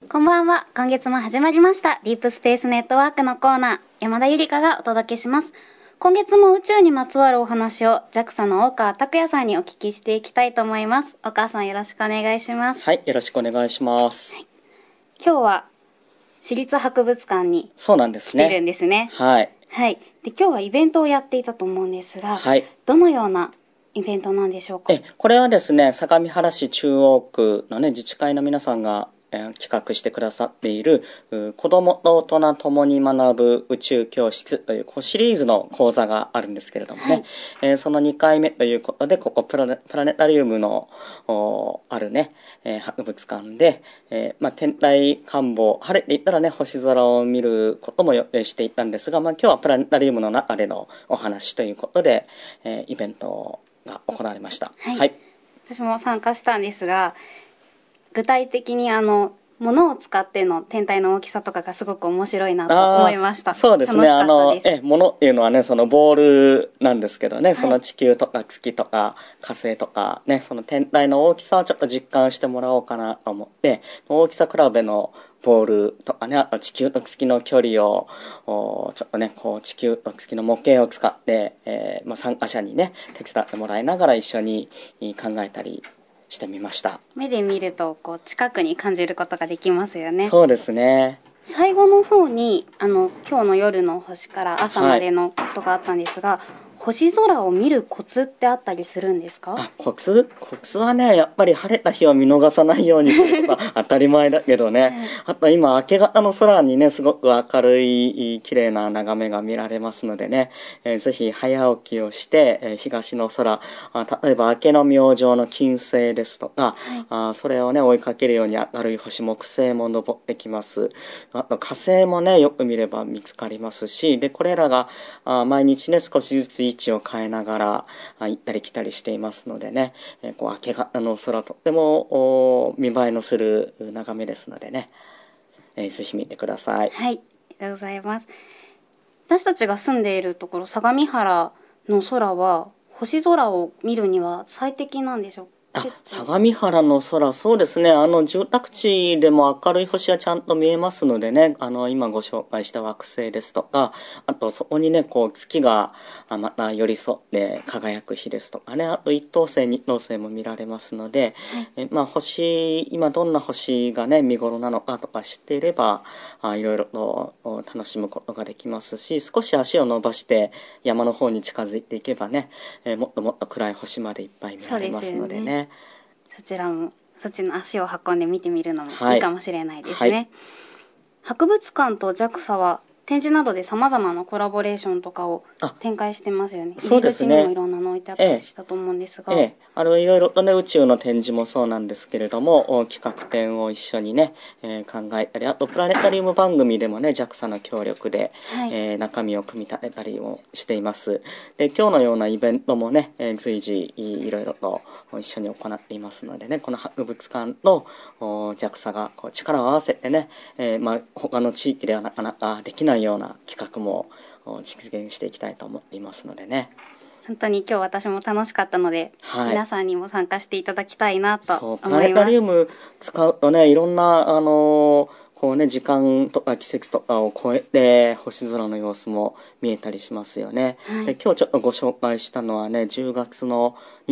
こんばんは。今月も始まりましたディープスペースネットワークのコーナー、山田ゆりかがお届けします。今月も宇宙にまつわるお話を JAXA の大川拓也さんにお聞きしていきたいと思います。大川さんよろしくお願いします。 はい、よろしくお願いします。はい、 今日は市立博物館に来てるんですね。 はい。 はい。で、今日はイベントをやっていたと思うんですが、はい、どのようなイベントなんでしょうか？ これはですね、相模原市中央区のね、自治会の皆さんが企画してくださっている子どもと大人ともに学ぶ宇宙教室というシリーズの講座があるんですけれどもね、はい、その2回目ということで、ここプラネタリウムのあるね、博物館で、天体観望、晴れていったらね、星空を見ることも予定していたんですが、今日はプラネタリウムの中でのお話ということで、イベントが行われました。 はい。はい、私も参加したんですが、具体的に物を使っての天体の大きさとかがすごく面白いなと思いました。 そうですね。物っていうのはね、そのボールなんですけどね、はい、その地球とか月とか火星とかね、その天体の大きさをちょっと実感してもらおうかなと思って、大きさ比べのボールとかね、あと地球と月の距離をちょっとね、地球と月の模型を使って、参加者にね、手伝ってもらいながら一緒に考えたりしてみました。 目で見ると近くに感じることができますよね。 そうですね。 最後の方に今日の夜の星から朝までのことがあったんですが、はい、星空を見るコツってあったりするんですか？ コツはね、やっぱり晴れた日は見逃さないようにするのが当たり前だけどね、はい、あと今明け方の空にね、すごく明るい綺麗な眺めが見られますのでね、ぜひ早起きをして、東の空、例えば明けの明星の金星ですとか、はい、それをね追いかけるように明るい星木星も昇ってきます。あと火星もねよく見れば見つかりますし、でこれらが毎日ね少しずつ位置を変えながら行ったり来たりしていますのでね、明け方の空とっても見栄えのする眺めですのでね、ぜひ見てください。 はい、ありがとうございます。私たちが住んでいるところ相模原の空は星空を見るには最適なんでしょうか？ 相模原の空、そうですね。住宅地でも明るい星はちゃんと見えますのでね、今ご紹介した惑星ですとか、あとそこにね、月がまた寄り添って輝く日ですとかね、あと一等星、二等星も見られますので、はい、今どんな星がね、見頃なのかとか知っていれば、いろいろと楽しむことができますし、少し足を伸ばして山の方に近づいていけばね、もっともっと暗い星までいっぱい見られますのでね。 そちらも、そっちの足を運んで見てみるのもいいかもしれないですね。はい、博物館と JAXA は展示などで様々なコラボレーションとかを展開してますよね。 そうですね。 入り口にもいろんなの置いてあったりしたと思うんですが。 いろいろとね、宇宙の展示もそうなんですけれども、企画展を一緒にね、考えたり、あとプラネタリウム番組でもね、JAXA の協力で、はい、中身を組み立てたりもしています。で、今日のようなイベントもね、随時いろいろと一緒に行っていますのでね、この博物館と JAXA が力を合わせてね、他の地域ではなかなかできないような企画も実現していきたいと思っていますのでね。 本当に今日私も楽しかったので、はい、皆さんにも参加していただきたいなと思います。 プラネタリウム使うとね、いろんな時間とか季節とかを超えて星空の様子も見えたりしますよね。はい、で今日ちょっとご紹介したのはね、10月の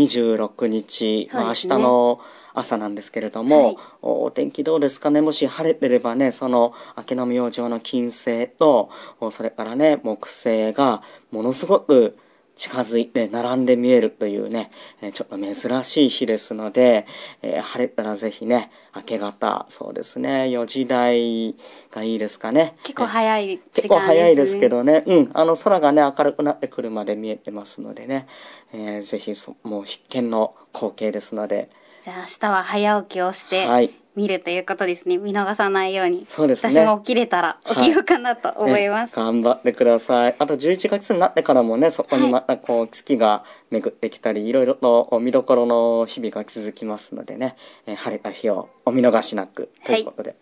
26日、明日の朝なんですけれども、はい、お天気どうですかね。もし晴れてればね、その明けの明星の金星と、それからね、木星がものすごく近づいて並んで見えるというね、ちょっと珍しい日ですので、晴れたらぜひね、明け方、そうですね、4時台がいいですかね。 結構早い時間ですね。 結構早いですけどね、空がね、明るくなってくるまで見えてますのでね、ぜひもう必見の光景ですので。 じゃあ明日は早起きをして、見るということですね。見逃さないように。 そうですね。 私も起きれたら起きようかなと思います。 頑張ってください。あと11月になってからもね、そこにまた月が巡ってきたり、いろいろと見どころの日々が続きますのでね、晴れた日をお見逃しなくということで。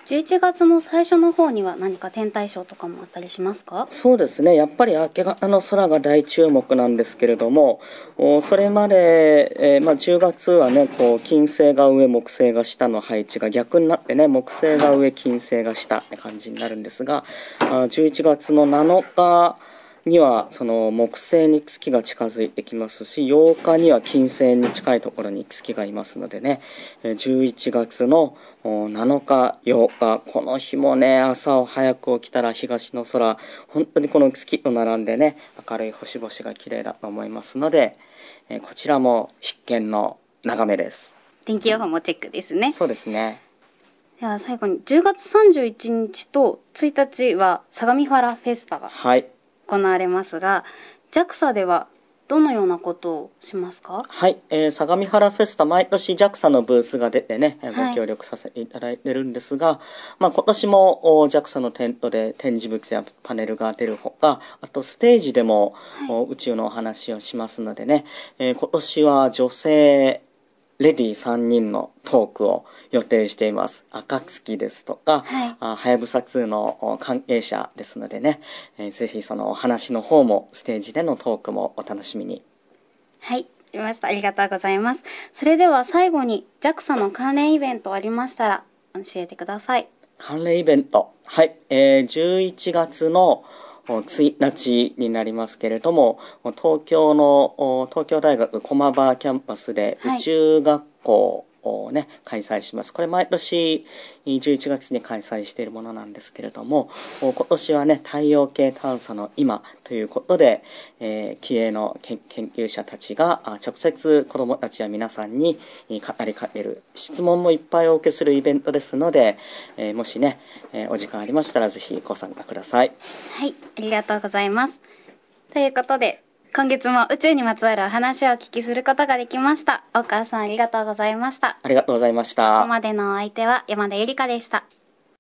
11月の最初の方には何か天体ショーとかもあったりしますか？ そうですね。やっぱり明け方の空が大注目なんですけれども、それまで、10月はね、金星が上、木星が下の配置が逆になってね、木星が上、金星が下って感じになるんですが、11月の7日にはその木星に月が近づいてきますし、8日には金星に近いところに月がいますのでね、11月の7日、8日、この日もね、朝を早く起きたら東の空、本当にこの月と並んでね、明るい星々が綺麗だと思いますので、こちらも必見の眺めです。 天気予報もチェックですね。 そうですね。 では最後に10月31日と1日は相模原フェスタが行われますが、JAXA ではどのようなことをしますか？ はい、相模原フェスタ、毎年 JAXA のブースが出てね、ご協力させていただいてるんですが、今年もJAXA のテントで展示物やパネルが出るほか、あとステージでも、宇宙のお話をしますのでね、今年は女性レディ3人のトークを予定しています。暁ですとか、はやぶさ2の関係者ですのでね、ぜひそのお話の方もステージでのトークもお楽しみに。 はい、ありました。ありがとうございます。それでは最後に JAXA の関連イベントありましたら教えてください。 関連イベント。はい、11月の1日になりますけれども、東京大学駒場キャンパスで宇宙学校をね、開催します。これ毎年11月に開催しているものなんですけれども、今年はね、太陽系探査の今ということで、気鋭の研究者たちが直接子どもたちや皆さんに語りかける、質問もいっぱいお受けするイベントですので、もしね、お時間ありましたらぜひご参加ください。 はい、ありがとうございます。ということで、今月も宇宙にまつわるお話をお聞きすることができました。大川さんありがとうございました。 ありがとうございました。 ここまでのお相手は山田ゆりかでした。